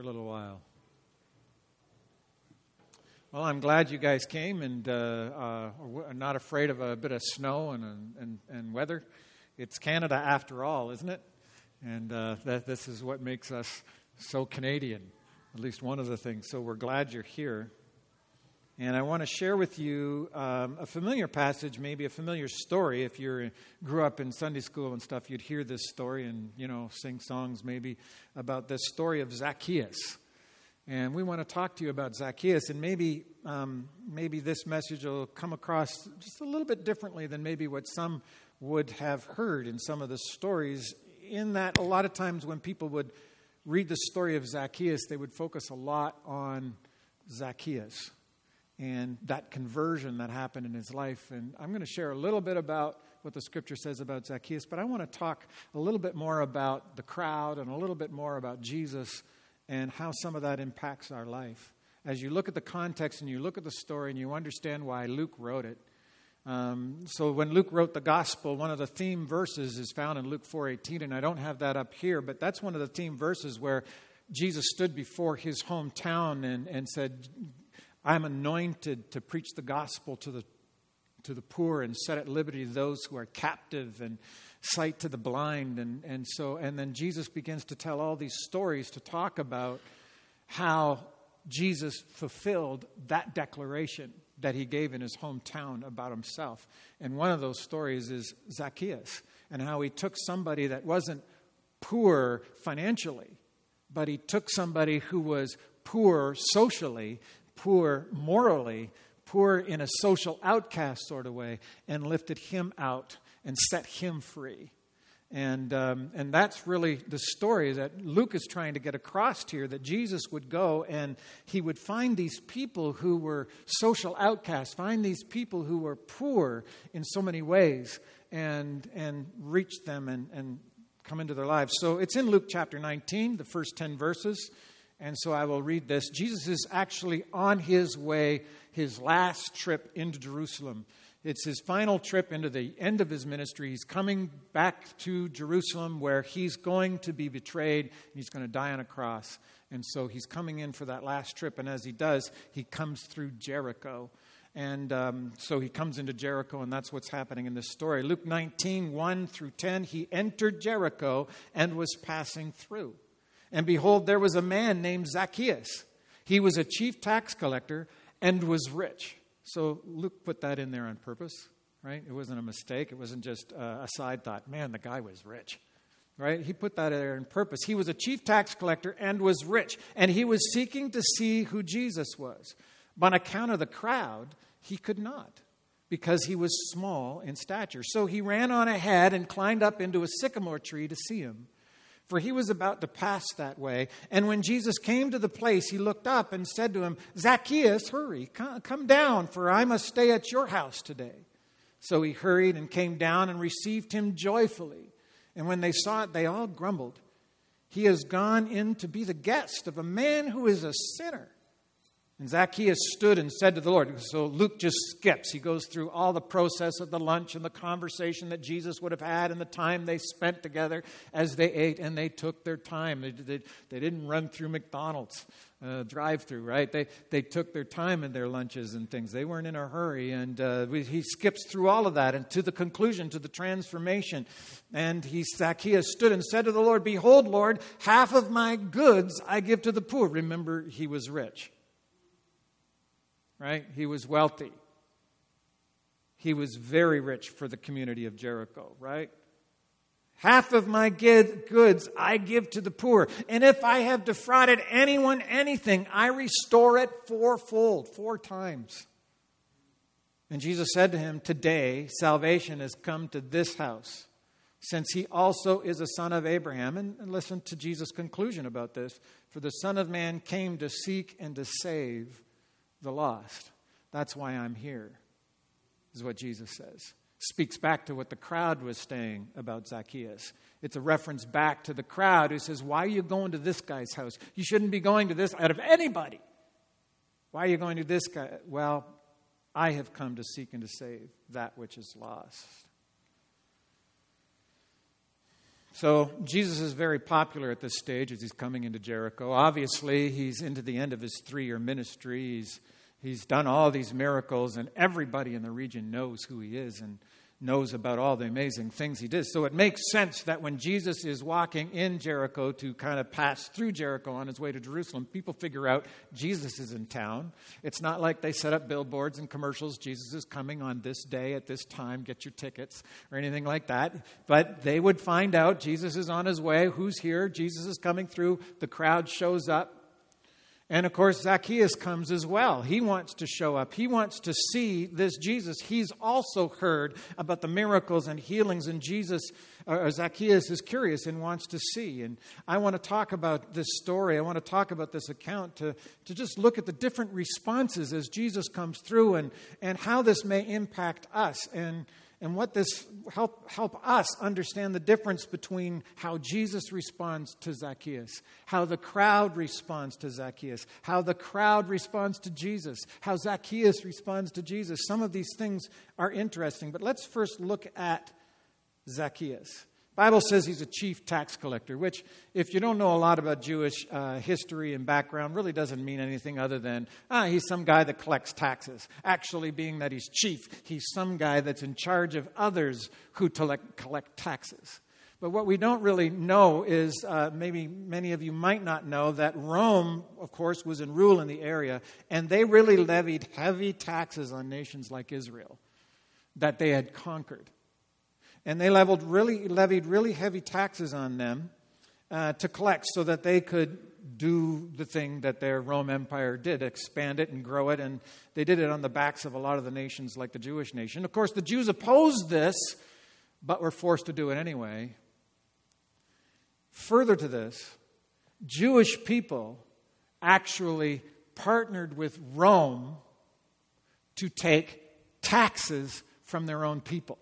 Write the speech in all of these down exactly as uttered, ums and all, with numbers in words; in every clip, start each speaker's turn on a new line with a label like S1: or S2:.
S1: A little while. Well, I'm glad you guys came and uh, uh, are not afraid of a bit of snow and, and, and weather. It's Canada after all, isn't it? And uh, that this is what makes us so Canadian, at least one of the things. So we're glad you're here. And I want to share with you um, a familiar passage, maybe a familiar story. If you grew up in Sunday school and stuff, you'd hear this story and, you know, sing songs maybe about this story of Zacchaeus. And we want to talk to you about Zacchaeus. And maybe um, maybe this message will come across just a little bit differently than maybe what some would have heard in some of the stories. In that a lot of times when people would read the story of Zacchaeus, they would focus a lot on Zacchaeus and that conversion that happened in his life. And I'm going to share a little bit about what the scripture says about Zacchaeus, but I want to talk a little bit more about the crowd and a little bit more about Jesus and how some of that impacts our life. As you look at the context and you look at the story and you understand why Luke wrote it. Um, so when Luke wrote the gospel, one of the theme verses is found in Luke four eighteen, and I don't have that up here, but that's one of the theme verses where Jesus stood before his hometown and, and said, I'm anointed to preach the gospel to the to the poor and set at liberty those who are captive and sight to the blind. And, and so and then Jesus begins to tell all these stories to talk about how Jesus fulfilled that declaration that he gave in his hometown about himself. And one of those stories is Zacchaeus and how he took somebody that wasn't poor financially, but he took somebody who was poor socially, poor morally, poor in a social outcast sort of way, and lifted him out and set him free. And um, and that's really the story that Luke is trying to get across here, that Jesus would go and he would find these people who were social outcasts, find these people who were poor in so many ways, and and reach them and, and come into their lives. So it's in Luke chapter nineteen, the first ten verses. And so I will read this. Jesus is actually on his way, his last trip into Jerusalem. It's his final trip into the end of his ministry. He's coming back to Jerusalem where he's going to be betrayed. And he's going to die on a cross. And so he's coming in for that last trip. And as he does, he comes through Jericho. And um, so he comes into Jericho, and that's what's happening in this story. Luke nineteen, one through ten, he entered Jericho and was passing through. And behold, there was a man named Zacchaeus. He was a chief tax collector and was rich. So Luke put that in there on purpose, right? It wasn't a mistake. It wasn't just a side thought. Man, the guy was rich, right? He put that there on purpose. He was a chief tax collector and was rich. And he was seeking to see who Jesus was. But on account of the crowd, he could not, because he was small in stature. So he ran on ahead and climbed up into a sycamore tree to see him. For he was about to pass that way. And when Jesus came to the place, he looked up and said to him, Zacchaeus, hurry, come down, for I must stay at your house today. So he hurried and came down and received him joyfully. And when they saw it, they all grumbled. He has gone in to be the guest of a man who is a sinner. And Zacchaeus stood and said to the Lord. So Luke just skips. He goes through all the process of the lunch and the conversation that Jesus would have had and the time they spent together as they ate. And they took their time. They, they, they didn't run through McDonald's uh, drive-through, right? They they took their time in their lunches and things. They weren't in a hurry. And uh, we, he skips through all of that and to the conclusion, to the transformation. And he, Zacchaeus stood and said to the Lord, Behold, Lord, half of my goods I give to the poor. Remember, he was rich. Right? He was wealthy. He was very rich for the community of Jericho, right? Half of my goods I give to the poor. And if I have defrauded anyone anything, I restore it fourfold, four times. And Jesus said to him, Today salvation has come to this house, since he also is a son of Abraham. And, and listen to Jesus' conclusion about this. For the Son of Man came to seek and to save the lost. That's why I'm here, is what Jesus says. Speaks back to what the crowd was saying about Zacchaeus. It's a reference back to the crowd who says, why are you going to this guy's house? You shouldn't be going to this out of anybody. Why are you going to this guy? Well, I have come to seek and to save that which is lost. So Jesus is very popular at this stage as he's coming into Jericho. Obviously, he's into the end of his three-year ministry. He's, he's done all these miracles, and everybody in the region knows who he is and knows about all the amazing things he did. So it makes sense that when Jesus is walking in Jericho to kind of pass through Jericho on his way to Jerusalem, people figure out Jesus is in town. It's not like they set up billboards and commercials, Jesus is coming on this day at this time, get your tickets, or anything like that. But they would find out Jesus is on his way, who's here, Jesus is coming through, the crowd shows up. And, of course, Zacchaeus comes as well. He wants to show up. He wants to see this Jesus. He's also heard about the miracles and healings, and Jesus, or Zacchaeus is curious and wants to see. And I want to talk about this story. I want to talk about this account to, to just look at the different responses as Jesus comes through and, and how this may impact us and And what this help help us understand the difference between how Jesus responds to Zacchaeus, how the crowd responds to Zacchaeus, how the crowd responds to Jesus, how Zacchaeus responds to Jesus. Some of these things are interesting, but let's first look at Zacchaeus. The Bible says he's a chief tax collector, which, if you don't know a lot about Jewish uh, history and background, really doesn't mean anything other than, ah, he's some guy that collects taxes. Actually, being that he's chief, he's some guy that's in charge of others who collect, collect taxes. But what we don't really know is, uh, maybe many of you might not know, that Rome, of course, was in rule in the area, and they really levied heavy taxes on nations like Israel that they had conquered. And they leveled really, levied really heavy taxes on them uh, to collect so that they could do the thing that their Rome Empire did, expand it and grow it. And they did it on the backs of a lot of the nations like the Jewish nation. Of course, the Jews opposed this, but were forced to do it anyway. Further to this, Jewish people actually partnered with Rome to take taxes from their own people.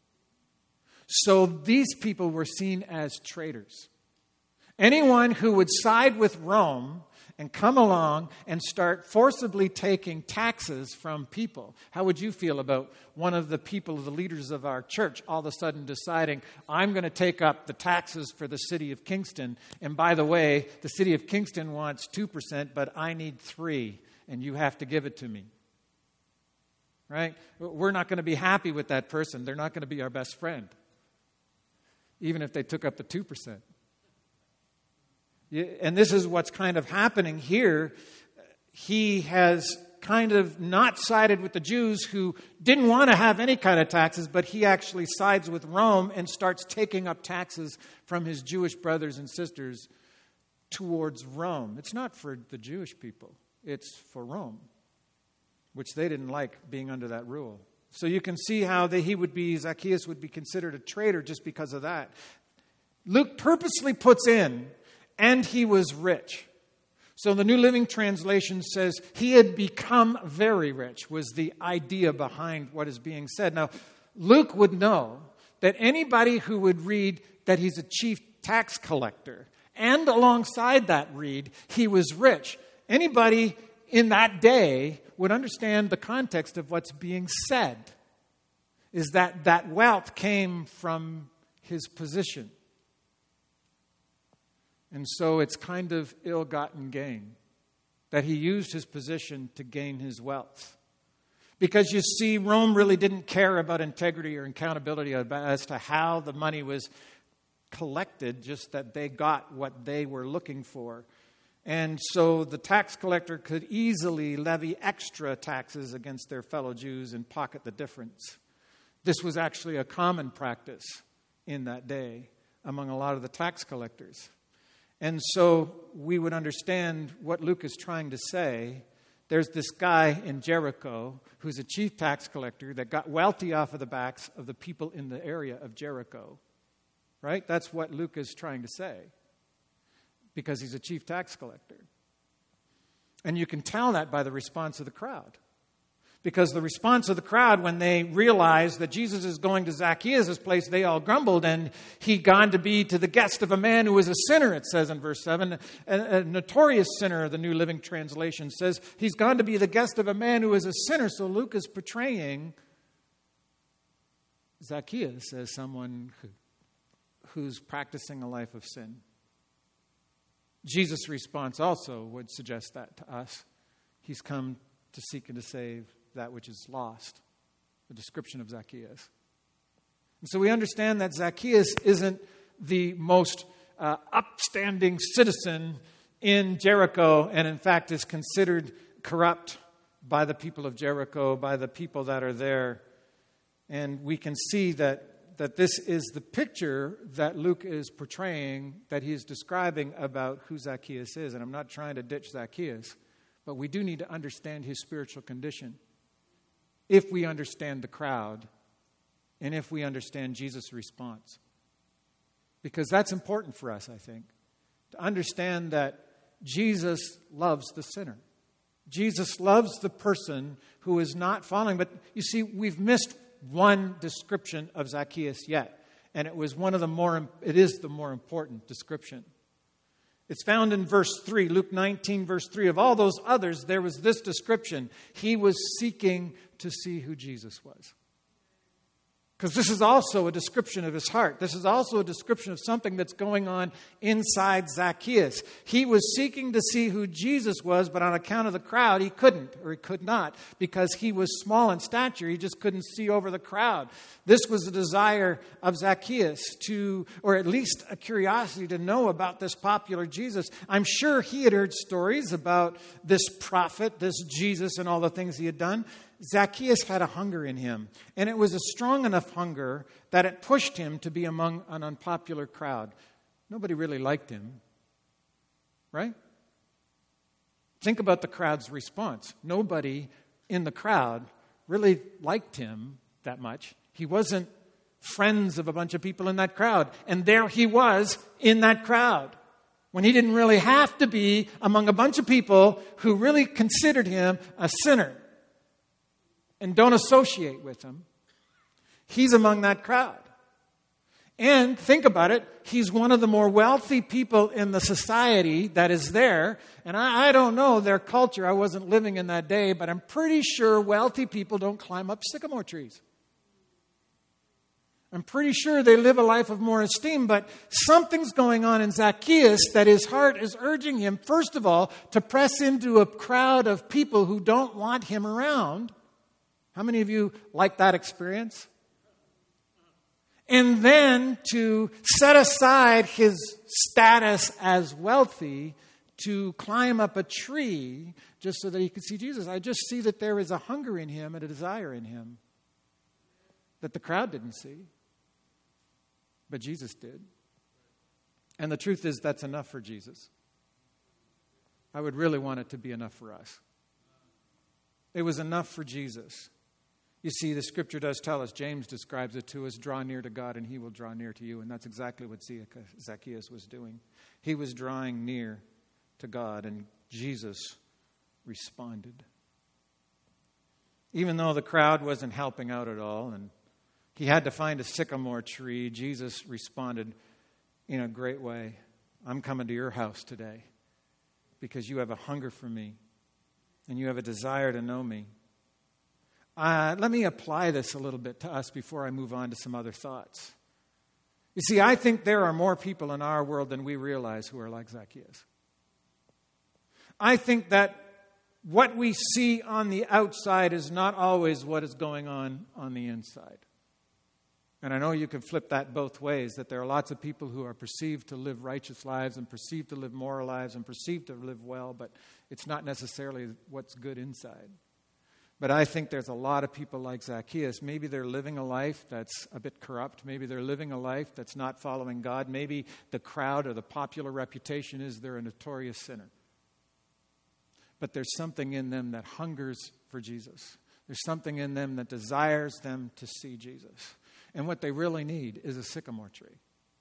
S1: So these people were seen as traitors. Anyone who would side with Rome and come along and start forcibly taking taxes from people. How would you feel about one of the people, the leaders of our church, all of a sudden deciding, I'm going to take up the taxes for the city of Kingston, and by the way, the city of Kingston wants two percent, but I need three, and you have to give it to me. Right? We're not going to be happy with that person. They're not going to be our best friend, even if they took up the two percent. And this is what's kind of happening here. He has kind of not sided with the Jews who didn't want to have any kind of taxes, but he actually sides with Rome and starts taking up taxes from his Jewish brothers and sisters towards Rome. It's not for the Jewish people. It's for Rome, which they didn't like being under that rule. So you can see how the, he would be, Zacchaeus would be considered a traitor just because of that. Luke purposely puts in, and he was rich. So the New Living Translation says he had become very rich, was the idea behind what is being said. Now, Luke would know that anybody who would read that he's a chief tax collector, and alongside that read, he was rich, anybody in that day would understand the context of what's being said, is that that wealth came from his position. And so it's kind of ill-gotten gain, that he used his position to gain his wealth. Because you see, Rome really didn't care about integrity or accountability as to how the money was collected, just that they got what they were looking for. And so the tax collector could easily levy extra taxes against their fellow Jews and pocket the difference. This was actually a common practice in that day among a lot of the tax collectors. And so we would understand what Luke is trying to say. There's this guy in Jericho who's a chief tax collector that got wealthy off of the backs of the people in the area of Jericho. Right? That's what Luke is trying to say, because he's a chief tax collector. And you can tell that by the response of the crowd. Because the response of the crowd, when they realized that Jesus is going to Zacchaeus' place, they all grumbled, and he gone to be to the guest of a man who was a sinner, it says in verse seven. A, a notorious sinner, the New Living Translation says, he's gone to be the guest of a man who is a sinner. So Luke is portraying Zacchaeus as someone who, who's practicing a life of sin. Jesus' response also would suggest that to us. He's come to seek and to save that which is lost. The description of Zacchaeus. And so we understand that Zacchaeus isn't the most uh, upstanding citizen in Jericho, and in fact is considered corrupt by the people of Jericho, by the people that are there. And we can see that, that this is the picture that Luke is portraying, that he is describing about who Zacchaeus is. And I'm not trying to ditch Zacchaeus, but we do need to understand his spiritual condition if we understand the crowd and if we understand Jesus' response. Because that's important for us, I think, to understand that Jesus loves the sinner. Jesus loves the person who is not following. But you see, we've missed one description of Zacchaeus yet. And it was one of the more, it is the more important description. It's found in verse three, Luke nineteen, verse three. Of all those others, there was this description. He was seeking to see who Jesus was. Because this is also a description of his heart. This is also a description of something that's going on inside Zacchaeus. He was seeking to see who Jesus was, but on account of the crowd, he couldn't, or he could not, because he was small in stature. He just couldn't see over the crowd. This was a desire of Zacchaeus to, or at least a curiosity to know about this popular Jesus. I'm sure he had heard stories about this prophet, this Jesus, and all the things he had done. Zacchaeus had a hunger in him, and it was a strong enough hunger that it pushed him to be among an unpopular crowd. Nobody really liked him, right? Think about the crowd's response. Nobody in the crowd really liked him that much. He wasn't friends of a bunch of people in that crowd, and there he was in that crowd when he didn't really have to be among a bunch of people who really considered him a sinner and don't associate with him. He's among that crowd. And think about it, he's one of the more wealthy people in the society that is there. And I, I don't know their culture. I wasn't living in that day, but I'm pretty sure wealthy people don't climb up sycamore trees. I'm pretty sure they live a life of more esteem, but something's going on in Zacchaeus that his heart is urging him, first of all, to press into a crowd of people who don't want him around. How many of you like that experience? And then to set aside his status as wealthy to climb up a tree just so that he could see Jesus. I just see that there is a hunger in him and a desire in him that the crowd didn't see, but Jesus did. And the truth is, that's enough for Jesus. I would really want it to be enough for us. It was enough for Jesus. You see, the scripture does tell us, James describes it to us, draw near to God and he will draw near to you. And that's exactly what Zacchaeus was doing. He was drawing near to God, and Jesus responded. Even though the crowd wasn't helping out at all, and he had to find a sycamore tree, Jesus responded in a great way. I'm coming to your house today because you have a hunger for me and you have a desire to know me. Uh, let me apply this a little bit to us before I move on to some other thoughts. You see, I think there are more people in our world than we realize who are like Zacchaeus. I think that what we see on the outside is not always what is going on on the inside. And I know you can flip that both ways, that there are lots of people who are perceived to live righteous lives and perceived to live moral lives and perceived to live well, but it's not necessarily what's good inside. But I think there's a lot of people like Zacchaeus. Maybe they're living a life that's a bit corrupt. Maybe they're living a life that's not following God. Maybe the crowd or the popular reputation is they're a notorious sinner. But there's something in them that hungers for Jesus. There's something in them that desires them to see Jesus. And what they really need is a sycamore tree.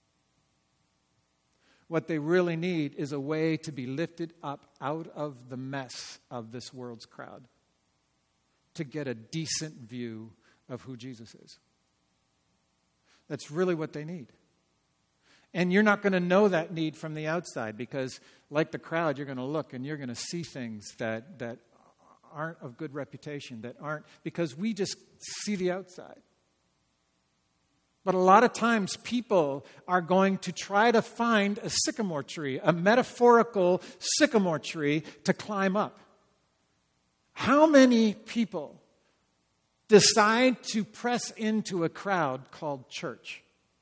S1: What they really need is a way to be lifted up out of the mess of this world's crowd, to get a decent view of who Jesus is. That's really what they need. And you're not going to know that need from the outside because, like the crowd, you're going to look and you're going to see things that, that aren't of good reputation, that aren't, because we just see the outside. But a lot of times people are going to try to find a sycamore tree, a metaphorical sycamore tree to climb up. How many people decide to press into a crowd called church?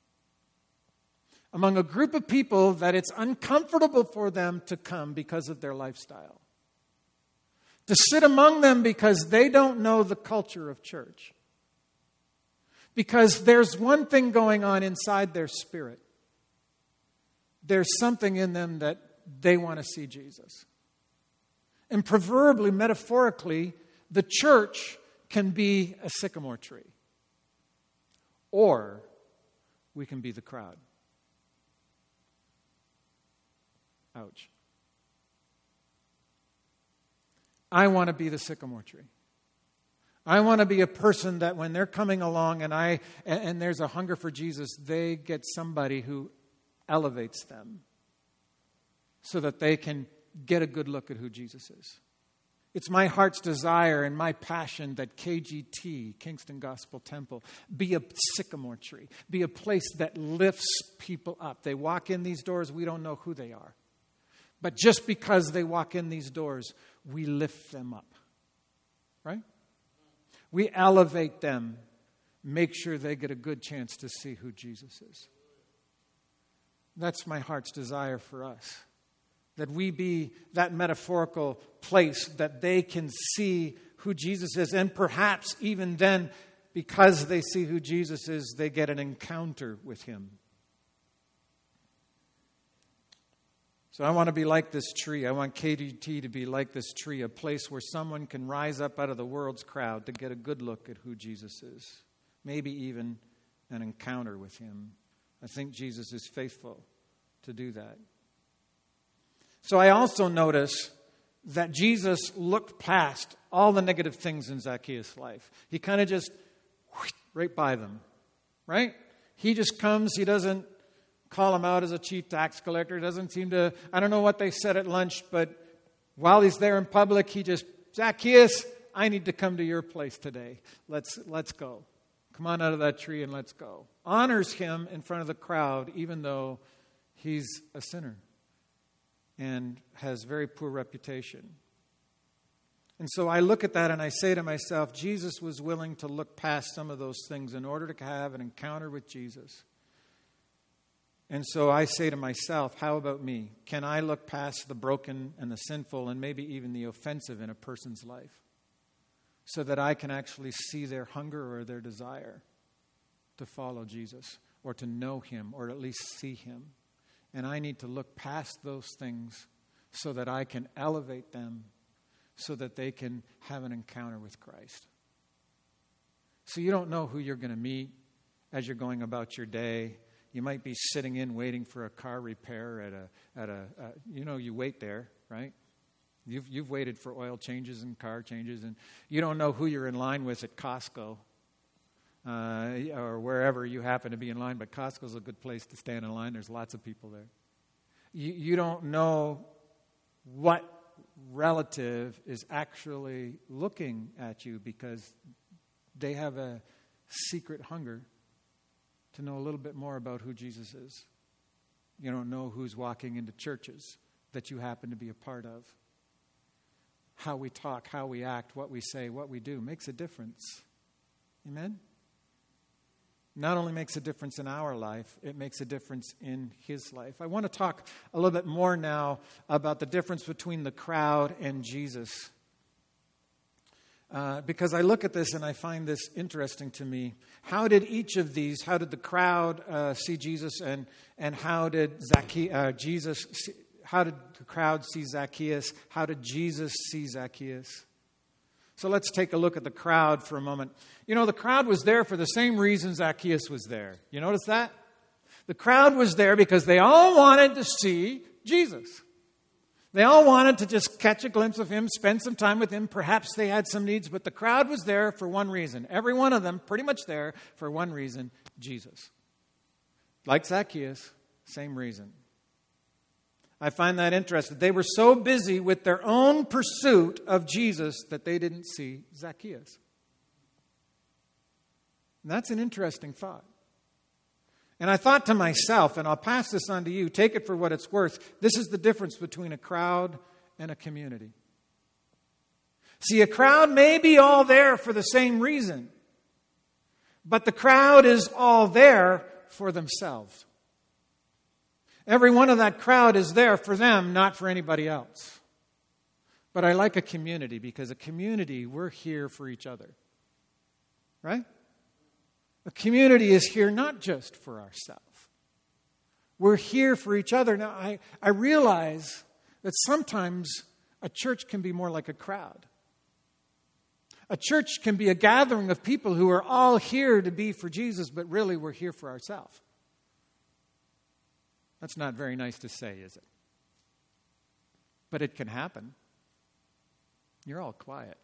S1: Among a group of people that it's uncomfortable for them to come because of their lifestyle. To sit among them because they don't know the culture of church. Because there's one thing going on inside their spirit. There's something in them that they want to see Jesus. And proverbially, metaphorically, the church can be a sycamore tree. Or we can be the crowd. Ouch. I want to be the sycamore tree. I want to be a person that when they're coming along and I and, and there's a hunger for Jesus, they get somebody who elevates them so that they can get a good look at who Jesus is. It's my heart's desire and my passion that K G T, Kingston Gospel Temple, be a sycamore tree, be a place that lifts people up. They walk in these doors, we don't know who they are. But just because they walk in these doors, we lift them up. Right? We elevate them, make sure they get a good chance to see who Jesus is. That's my heart's desire for us. That we be that metaphorical place that they can see who Jesus is. And perhaps even then, because they see who Jesus is, they get an encounter with Him. So I want to be like this tree. I want K G T to be like this tree, a place where someone can rise up out of the world's crowd to get a good look at who Jesus is. Maybe even an encounter with Him. I think Jesus is faithful to do that. So I also notice that Jesus looked past all the negative things in Zacchaeus' life. He kind of just whoosh, right by them, right? He just comes, he doesn't call him out as a chief tax collector. Doesn't seem to, I don't know what they said at lunch, but while he's there in public, he just, Zacchaeus, I need to come to your place today. Let's, let's go. Come on out of that tree and let's go. Honors him in front of the crowd, even though he's a sinner and has very poor reputation. And so I look at that and I say to myself, Jesus was willing to look past some of those things in order to have an encounter with Jesus. And so I say to myself, how about me? Can I look past the broken and the sinful and maybe even the offensive in a person's life so that I can actually see their hunger or their desire to follow Jesus or to know Him or at least see Him? And I need to look past those things so that I can elevate them so that they can have an encounter with Christ. So you don't know who you're going to meet as you're going about your day. You might be sitting in waiting for a car repair at a, at a, uh, you know, you wait there, right? You've, you've waited for oil changes and car changes, and you don't know who you're in line with at Costco uh, or wherever you happen to be in line, but Costco's a good place to stand in line. There's lots of people there. You, you don't know what relative is actually looking at you because they have a secret hunger to know a little bit more about who Jesus is. You don't know who's walking into churches that you happen to be a part of. How we talk, how we act, what we say, what we do makes a difference. Amen? Not only makes a difference in our life, it makes a difference in His life. I want to talk a little bit more now about the difference between the crowd and Jesus. Uh, because I look at this and I find this interesting to me. How did each of these, how did the crowd uh, see Jesus, and and how did Zacchaeus, uh, Jesus, see, how did the crowd see Zacchaeus? How did Jesus see Zacchaeus? So let's take a look at the crowd for a moment. You know, the crowd was there for the same reason Zacchaeus was there. You notice that? The crowd was there because they all wanted to see Jesus. They all wanted to just catch a glimpse of Him, spend some time with Him. Perhaps they had some needs, but the crowd was there for one reason. Every one of them pretty much there for one reason, Jesus. Like Zacchaeus, same reason. I find that interesting. They were so busy with their own pursuit of Jesus that they didn't see Zacchaeus. And that's an interesting thought. And I thought to myself, and I'll pass this on to you, take it for what it's worth, this is the difference between a crowd and a community. See, a crowd may be all there for the same reason, but the crowd is all there for themselves. Every one of that crowd is there for them, not for anybody else. But I like a community because a community, we're here for each other. Right? A community is here not just for ourselves. We're here for each other. Now, I, I realize that sometimes a church can be more like a crowd. A church can be a gathering of people who are all here to be for Jesus, but really we're here for ourselves. That's not very nice to say, is it? But it can happen. You're all quiet.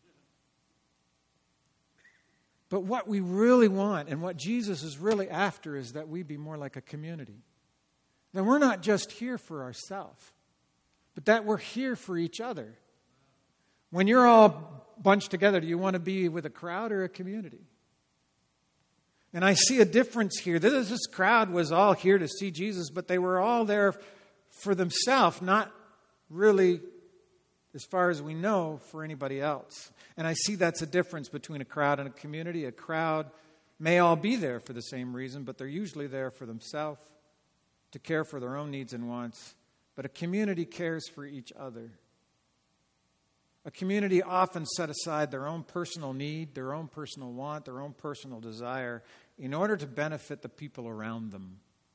S1: But what we really want and what Jesus is really after is that we be more like a community. That we're not just here for ourselves, but that we're here for each other. When you're all bunched together, do you want to be with a crowd or a community? And I see a difference here. This, this crowd was all here to see Jesus, but they were all there for themselves, not really, as far as we know, for anybody else. And I see that's a difference between a crowd and a community. A crowd may all be there for the same reason, but they're usually there for themselves, to care for their own needs and wants. But a community cares for each other. A community often set aside their own personal need, their own personal want, their own personal desire in order to benefit the people around them.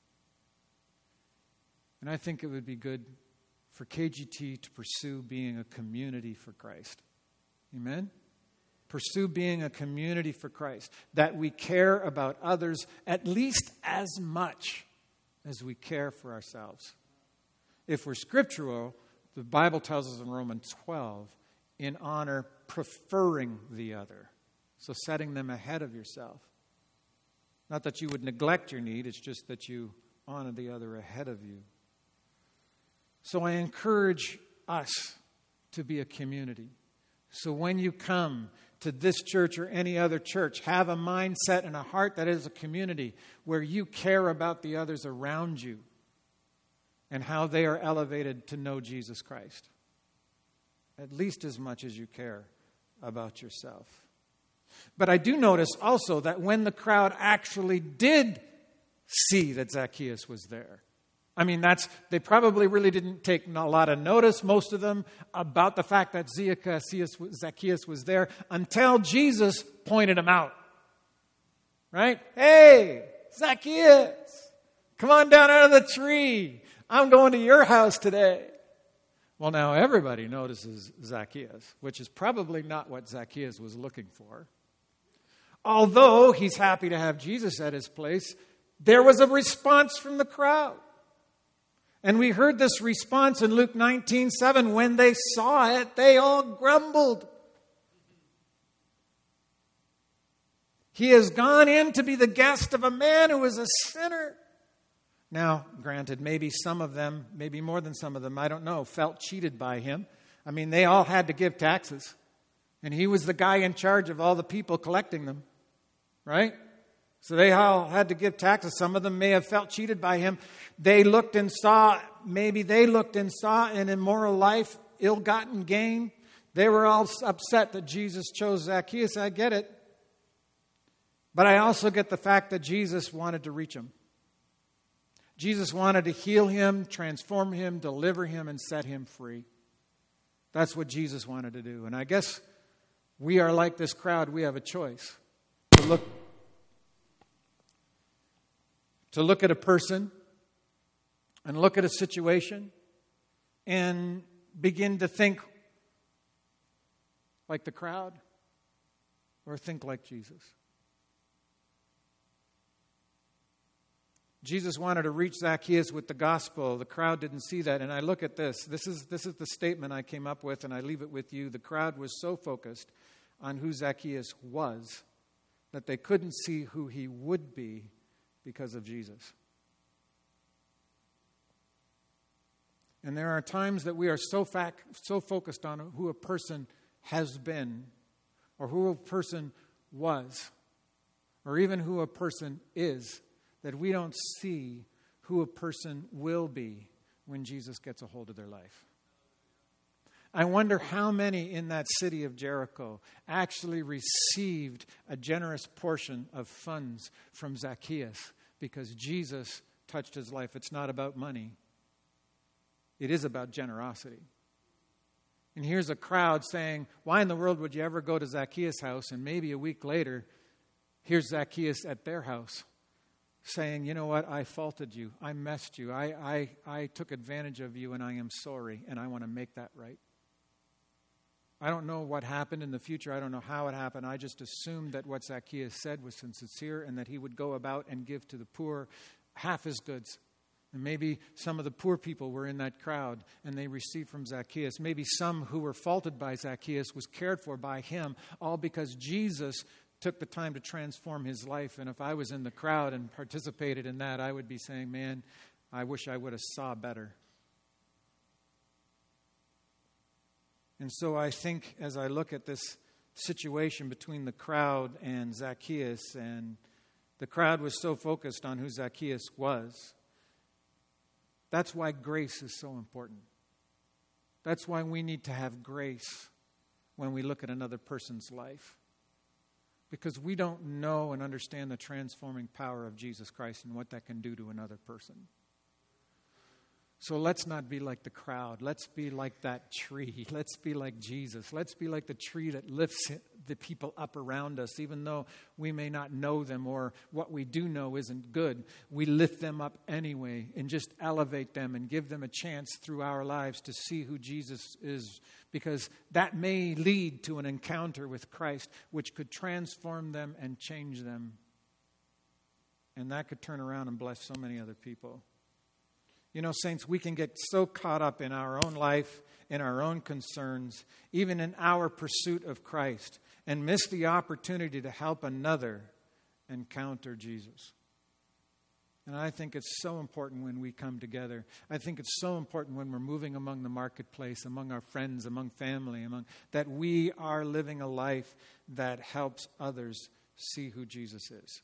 S1: And I think it would be good for K G T to pursue being a community for Christ. Amen? Pursue being a community for Christ. That we care about others at least as much as we care for ourselves. If we're scriptural, the Bible tells us in Romans twelve, in honor, preferring the other. So setting them ahead of yourself. Not that you would neglect your need, it's just that you honor the other ahead of you. So I encourage us to be a community. So when you come to this church or any other church, have a mindset and a heart that is a community where you care about the others around you and how they are elevated to know Jesus Christ. At least as much as you care about yourself. But I do notice also that when the crowd actually did see that Zacchaeus was there, I mean, that's they probably really didn't take a lot of notice, most of them, about the fact that Zacchaeus was there until Jesus pointed him out. Right? Hey, Zacchaeus, come on down out of the tree. I'm going to your house today. Well, now everybody notices Zacchaeus, which is probably not what Zacchaeus was looking for. Although he's happy to have Jesus at his place, there was a response from the crowd. And we heard this response in Luke nineteen seven. When they saw it, they all grumbled. He has gone in to be the guest of a man who is a sinner. Now, granted, maybe some of them, maybe more than some of them, I don't know, felt cheated by him. I mean, they all had to give taxes. And he was the guy in charge of all the people collecting them. Right? So they all had to give taxes. Some of them may have felt cheated by him. They looked and saw, maybe they looked and saw an immoral life, ill-gotten gain. They were all upset that Jesus chose Zacchaeus. I get it. But I also get the fact that Jesus wanted to reach him. Jesus wanted to heal him, transform him, deliver him, and set him free. That's what Jesus wanted to do. And I guess we are like this crowd. We have a choice to look, to look at a person and look at a situation and begin to think like the crowd or think like Jesus. Jesus wanted to reach Zacchaeus with the gospel. The crowd didn't see that. And I look at this. This is, this is the statement I came up with, and I leave it with you. The crowd was so focused on who Zacchaeus was that they couldn't see who he would be because of Jesus. And there are times that we are so, fac- so focused on who a person has been, or who a person was, or even who a person is, that we don't see who a person will be when Jesus gets a hold of their life. I wonder how many in that city of Jericho actually received a generous portion of funds from Zacchaeus because Jesus touched his life. It's not about money. It is about generosity. And here's a crowd saying, why in the world would you ever go to Zacchaeus' house? And maybe a week later, here's Zacchaeus at their house saying, you know what, I faulted you. I messed you. I, I, I took advantage of you and I am sorry and I want to make that right. I don't know what happened in the future. I don't know how it happened. I just assumed that what Zacchaeus said was sincere and that he would go about and give to the poor half his goods. And maybe some of the poor people were in that crowd and they received from Zacchaeus. Maybe some who were faulted by Zacchaeus was cared for by him, all because Jesus took the time to transform his life. And if I was in the crowd and participated in that, I would be saying, man, I wish I would have saw better. And so I think as I look at this situation between the crowd and Zacchaeus, and the crowd was so focused on who Zacchaeus was, that's why grace is so important. That's why we need to have grace when we look at another person's life. Because we don't know and understand the transforming power of Jesus Christ and what that can do to another person. So let's not be like the crowd. Let's be like that tree. Let's be like Jesus. Let's be like the tree that lifts the people up around us, even though we may not know them or what we do know isn't good. We lift them up anyway and just elevate them and give them a chance through our lives to see who Jesus is, because that may lead to an encounter with Christ which could transform them and change them. And that could turn around and bless so many other people. You know, saints, we can get so caught up in our own life, in our own concerns, even in our pursuit of Christ, and miss the opportunity to help another encounter Jesus. And I think it's so important when we come together. I think it's so important when we're moving among the marketplace, among our friends, among family, among that we are living a life that helps others see who Jesus is,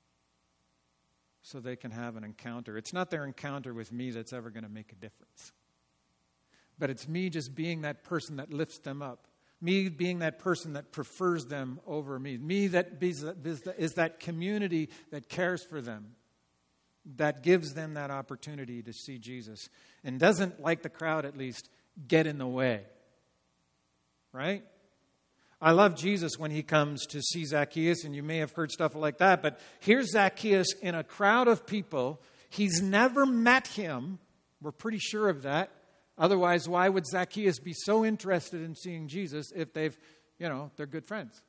S1: so they can have an encounter. It's not their encounter with me that's ever going to make a difference. But it's me just being that person that lifts them up. Me being that person that prefers them over me. Me that is that community that cares for them. That gives them that opportunity to see Jesus. And doesn't, like the crowd at least, get in the way. Right? I love Jesus when he comes to see Zacchaeus, and you may have heard stuff like that, but here's Zacchaeus in a crowd of people. He's never met him. We're pretty sure of that. Otherwise, why would Zacchaeus be so interested in seeing Jesus if they've, you know, they're good friends?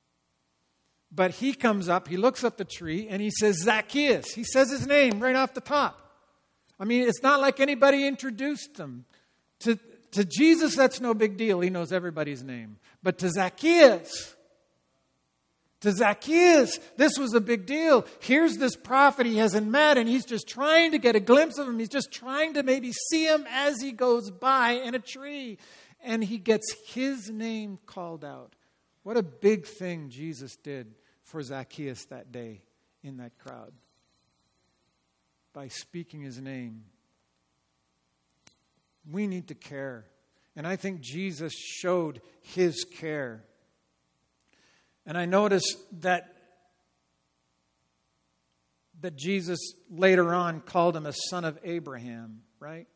S1: But he comes up, he looks up the tree, and he says, Zacchaeus. He says his name right off the top. I mean, it's not like anybody introduced them. To, to Jesus, that's no big deal. He knows everybody's name. But to Zacchaeus, to Zacchaeus, this was a big deal. Here's this prophet he hasn't met, and he's just trying to get a glimpse of him. He's just trying to maybe see him as he goes by in a tree. And he gets his name called out. What a big thing Jesus did for Zacchaeus that day in that crowd. By speaking his name. We need to care. And I think Jesus showed his care. And I notice that, that Jesus later on called him a son of Abraham, right?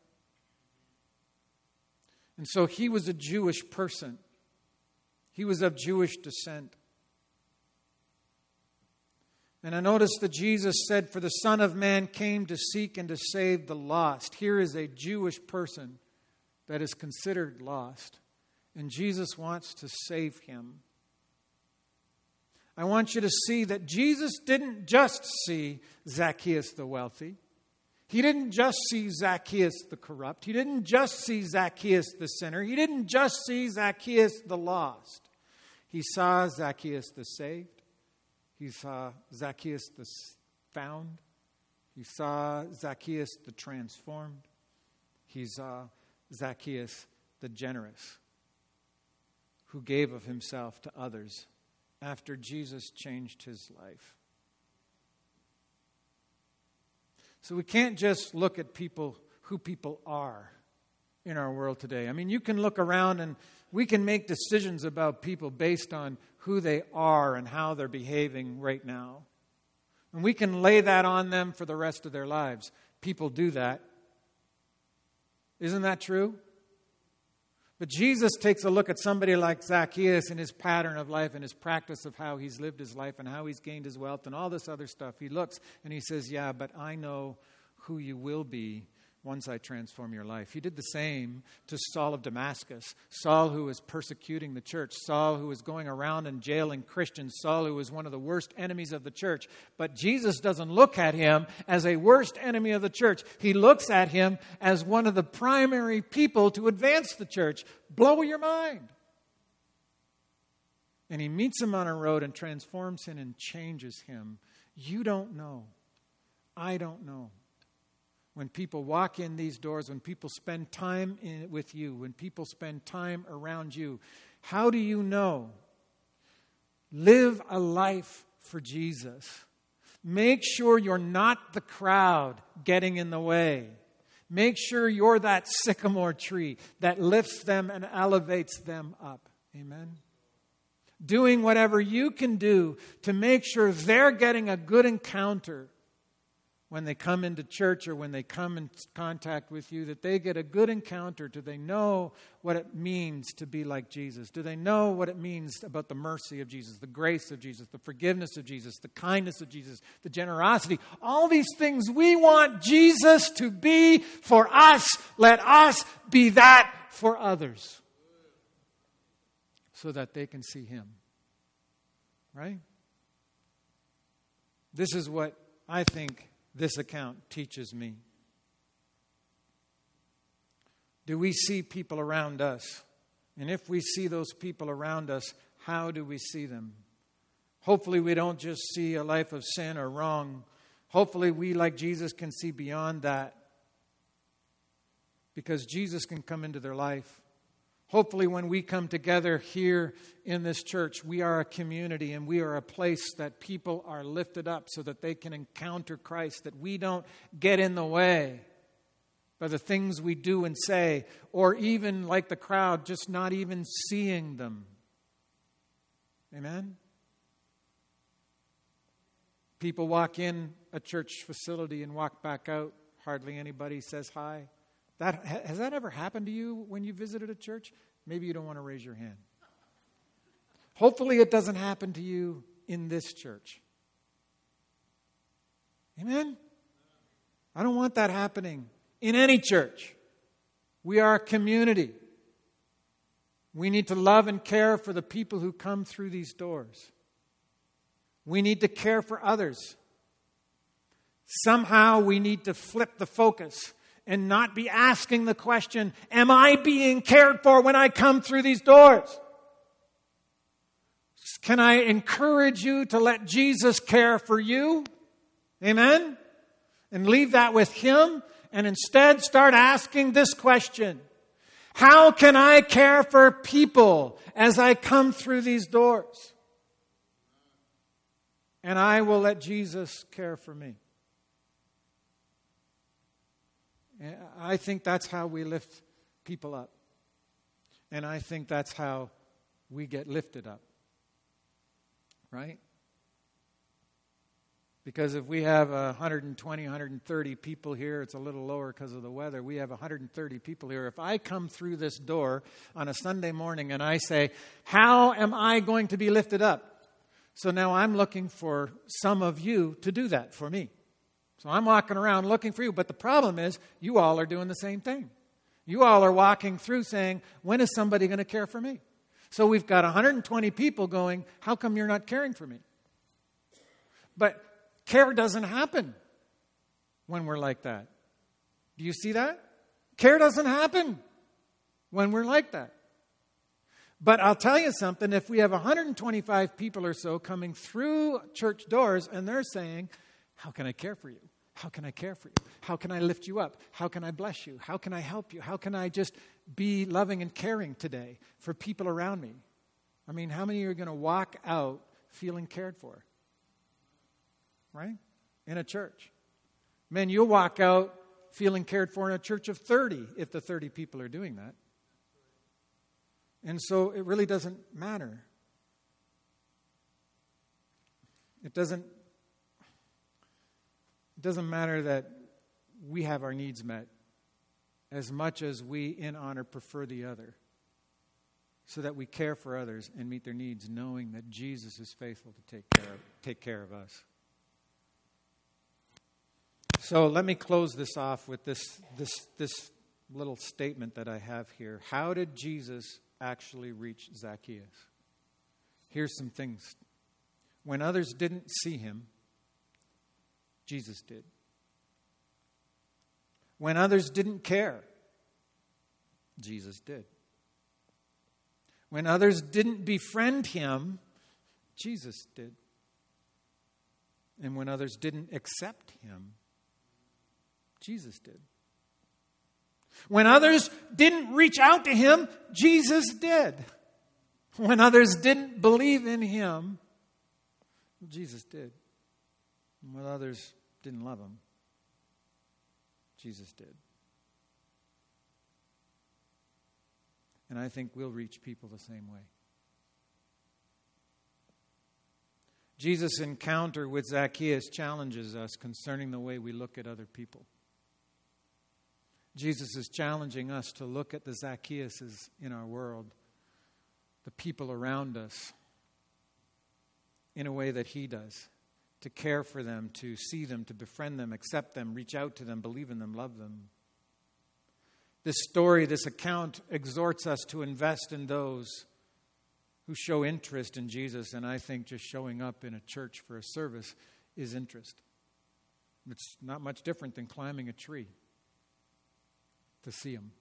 S1: And so he was a Jewish person. He was of Jewish descent. And I noticed that Jesus said, for the Son of Man came to seek and to save the lost. Here is a Jewish person that is considered lost. And Jesus wants to save him. I want you to see that Jesus didn't just see Zacchaeus the wealthy. He didn't just see Zacchaeus the corrupt. He didn't just see Zacchaeus the sinner. He didn't just see Zacchaeus the lost. He saw Zacchaeus the saved. He saw Zacchaeus the found. He saw Zacchaeus the transformed. He saw Zacchaeus the generous, who gave of himself to others after Jesus changed his life. So we can't just look at people, who people are in our world today. I mean, you can look around and we can make decisions about people based on who they are and how they're behaving right now. And we can lay that on them for the rest of their lives. People do that. Isn't that true? But Jesus takes a look at somebody like Zacchaeus and his pattern of life and his practice of how he's lived his life and how he's gained his wealth and all this other stuff. He looks and he says, yeah, but I know who you will be once I transform your life. He did the same to Saul of Damascus. Saul, who was persecuting the church. Saul, who was going around and jailing Christians. Saul, who was one of the worst enemies of the church. But Jesus doesn't look at him as a worst enemy of the church. He looks at him as one of the primary people to advance the church. Blow your mind. And he meets him on a road and transforms him and changes him. You don't know. I don't know. When people walk in these doors, when people spend time in, with you, when people spend time around you, how do you know? Live a life for Jesus. Make sure you're not the crowd getting in the way. Make sure you're that sycamore tree that lifts them and elevates them up. Amen? Doing whatever you can do to make sure they're getting a good encounter when they come into church or when they come in contact with you, that they get a good encounter. Do they know what it means to be like Jesus? Do they know what it means about the mercy of Jesus, the grace of Jesus, the forgiveness of Jesus, the kindness of Jesus, the generosity? All these things we want Jesus to be for us. Let us be that for others so that they can see Him. Right? This is what I think this account teaches me. Do we see people around us? And if we see those people around us, how do we see them? Hopefully we don't just see a life of sin or wrong. Hopefully we, like Jesus, can see beyond that. Because Jesus can come into their life. Hopefully when we come together here in this church, we are a community and we are a place that people are lifted up so that they can encounter Christ, that we don't get in the way by the things we do and say, or even like the crowd, just not even seeing them. Amen? People walk in a church facility and walk back out. Hardly anybody says hi. That, has that ever happened to you when you visited a church? Maybe you don't want to raise your hand. Hopefully it doesn't happen to you in this church. Amen? I don't want that happening in any church. We are a community. We need to love and care for the people who come through these doors. We need to care for others. Somehow we need to flip the focus and not be asking the question, am I being cared for when I come through these doors? Can I encourage you to let Jesus care for you? Amen? And leave that with Him and instead start asking this question. How can I care for people as I come through these doors? And I will let Jesus care for me. I think that's how we lift people up. And I think that's how we get lifted up. Right? Because if we have one hundred twenty, one hundred thirty people here, it's a little lower because of the weather. We have one hundred thirty people here. If I come through this door on a Sunday morning and I say, how am I going to be lifted up? So now I'm looking for some of you to do that for me. So I'm walking around looking for you. But the problem is, you all are doing the same thing. You all are walking through saying, when is somebody going to care for me? So we've got one hundred twenty people going, how come you're not caring for me? But care doesn't happen when we're like that. Do you see that? Care doesn't happen when we're like that. But I'll tell you something, if we have one hundred twenty-five people or so coming through church doors and they're saying, how can I care for you? How can I care for you? How can I lift you up? How can I bless you? How can I help you? How can I just be loving and caring today for people around me? I mean, how many are going to walk out feeling cared for? Right? In a church. Man, you'll walk out feeling cared for in a church of thirty if the thirty people are doing that. And so it really doesn't matter. It doesn't, it doesn't matter that we have our needs met as much as we, in honor, prefer the other, so that we care for others and meet their needs, knowing that Jesus is faithful to take care of, take care of us. So let me close this off with this, this, this little statement that I have here. How did Jesus actually reach Zacchaeus? Here's some things. When others didn't see him, Jesus did. When others didn't care, Jesus did. When others didn't befriend him, Jesus did. And when others didn't accept him, Jesus did. When others didn't reach out to him, Jesus did. When others didn't believe in him, Jesus did. And when others didn't love him, Jesus did. And I think we'll reach people the same way. Jesus' encounter with Zacchaeus challenges us concerning the way we look at other people. Jesus is challenging us to look at the Zacchaeuses in our world, the people around us, in a way that he does, to care for them, to see them, to befriend them, accept them, reach out to them, believe in them, love them. This story, this account exhorts us to invest in those who show interest in Jesus, and I think just showing up in a church for a service is interest. It's not much different than climbing a tree to see him.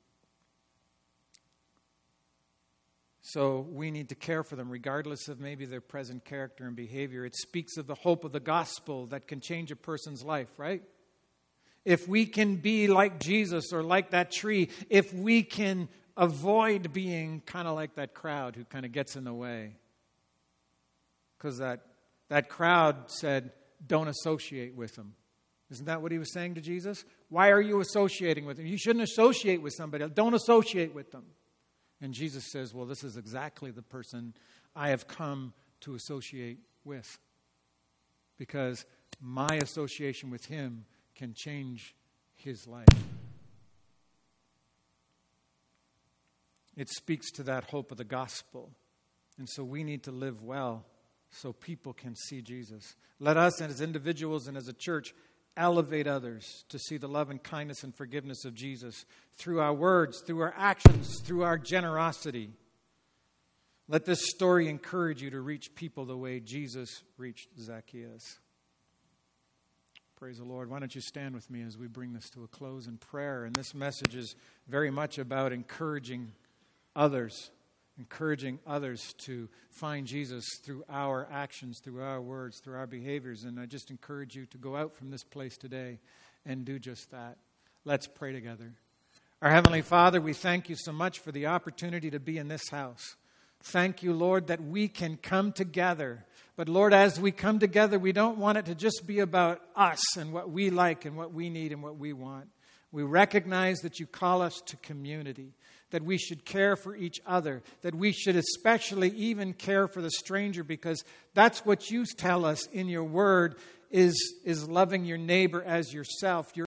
S1: So we need to care for them regardless of maybe their present character and behavior. It speaks of the hope of the gospel that can change a person's life, right? If we can be like Jesus or like that tree, if we can avoid being kind of like that crowd who kind of gets in the way. Because that, that crowd said, don't associate with them. Isn't that what he was saying to Jesus? Why are you associating with them? You shouldn't associate with somebody else. Don't associate with them. And Jesus says, well, this is exactly the person I have come to associate with. Because my association with him can change his life. It speaks to that hope of the gospel. And so we need to live well so people can see Jesus. Let us as individuals and as a church elevate others to see the love and kindness and forgiveness of Jesus through our words, through our actions, through our generosity. Let this story encourage you to reach people the way Jesus reached Zacchaeus. Praise the Lord. Why don't you stand with me as we bring this to a close in prayer? And this message is very much about encouraging others, encouraging others to find Jesus through our actions, through our words, through our behaviors. And I just encourage you to go out from this place today and do just that. Let's pray together. Our Heavenly Father, we thank you so much for the opportunity to be in this house. Thank you, Lord, that we can come together. But Lord, as we come together, we don't want it to just be about us and what we like and what we need and what we want. We recognize that you call us to community, that we should care for each other, that we should especially even care for the stranger, because that's what you tell us in your word is, is loving your neighbor as yourself. Your